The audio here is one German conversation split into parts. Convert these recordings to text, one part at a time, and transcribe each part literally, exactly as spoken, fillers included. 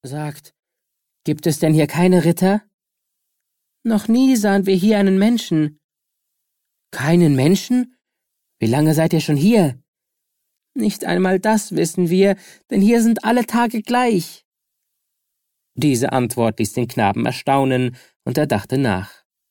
sagt: »Gibt es denn hier keine Ritter?« »Noch nie sahen wir hier einen Menschen.« »Keinen Menschen? Wie lange seid ihr schon hier?« »Nicht einmal das wissen wir, denn hier sind alle Tage gleich.« Diese Antwort ließ den Knaben erstaunen, und er dachte nach.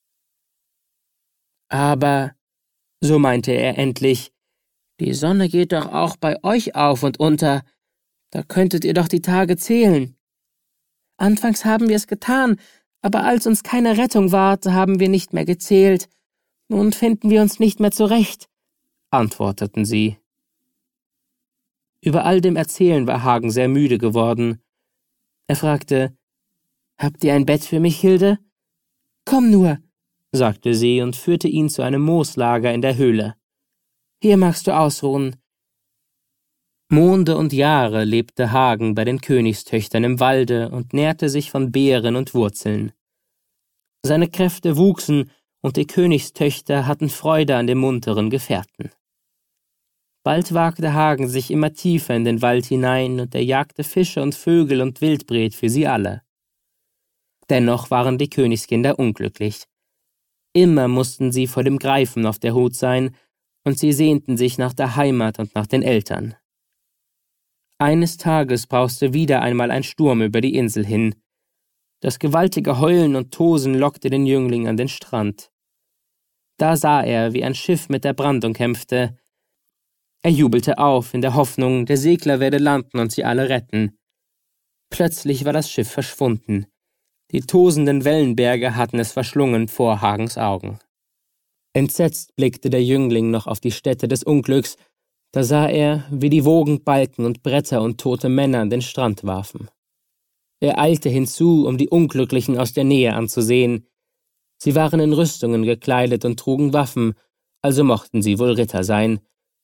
»Aber«, so meinte er endlich, »die Sonne geht doch auch bei euch auf und unter. Da könntet ihr doch die Tage zählen.« »Anfangs haben wir es getan, aber als uns keine Rettung war, da haben wir nicht mehr gezählt. Nun finden wir uns nicht mehr zurecht«, antworteten sie. Über all dem Erzählen war Hagen sehr müde geworden. Er fragte: »Habt ihr ein Bett für mich, Hilde?« »Komm nur«, sagte sie und führte ihn zu einem Mooslager in der Höhle. »Hier magst du ausruhen.« Monde und Jahre lebte Hagen bei den Königstöchtern im Walde und nährte sich von Beeren und Wurzeln. Seine Kräfte wuchsen, und die Königstöchter hatten Freude an dem munteren Gefährten. Bald wagte Hagen sich immer tiefer in den Wald hinein, und er jagte Fische und Vögel und Wildbret für sie alle. Dennoch waren die Königskinder unglücklich. Immer mussten sie vor dem Greifen auf der Hut sein, und sie sehnten sich nach der Heimat und nach den Eltern. Eines Tages brauste wieder einmal ein Sturm über die Insel hin. Das gewaltige Heulen und Tosen lockte den Jüngling an den Strand. Da sah er, wie ein Schiff mit der Brandung kämpfte. Er jubelte auf, in der Hoffnung, der Segler werde landen und sie alle retten. Plötzlich war das Schiff verschwunden. Die tosenden Wellenberge hatten es verschlungen vor Hagens Augen. Entsetzt blickte der Jüngling noch auf die Stätte des Unglücks. Da sah er, wie die Wogen Balken und Bretter und tote Männer an den Strand warfen. Er eilte hinzu, um die Unglücklichen aus der Nähe anzusehen. Sie waren in Rüstungen gekleidet und trugen Waffen, also mochten sie wohl Ritter sein.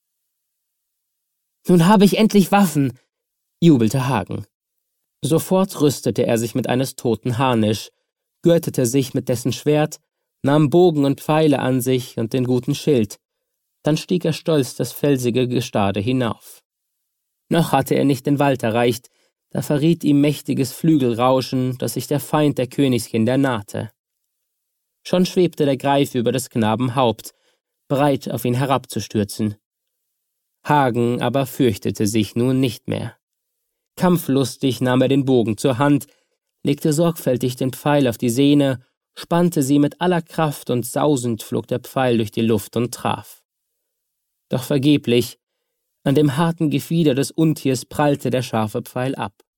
»Nun habe ich endlich Waffen«, jubelte Hagen. Sofort rüstete er sich mit eines toten Harnisch, gürtete sich mit dessen Schwert, nahm Bogen und Pfeile an sich und den guten Schild. Dann stieg er stolz das felsige Gestade hinauf. Noch hatte er nicht den Wald erreicht, da verriet ihm mächtiges Flügelrauschen, dass sich der Feind der Königskinder nahte. Schon schwebte der Greif über des Knaben Haupt, bereit auf ihn herabzustürzen. Hagen aber fürchtete sich nun nicht mehr. Kampflustig nahm er den Bogen zur Hand, legte sorgfältig den Pfeil auf die Sehne, spannte sie mit aller Kraft, und sausend flog der Pfeil durch die Luft und traf. Doch vergeblich, an dem harten Gefieder des Untiers prallte der scharfe Pfeil ab.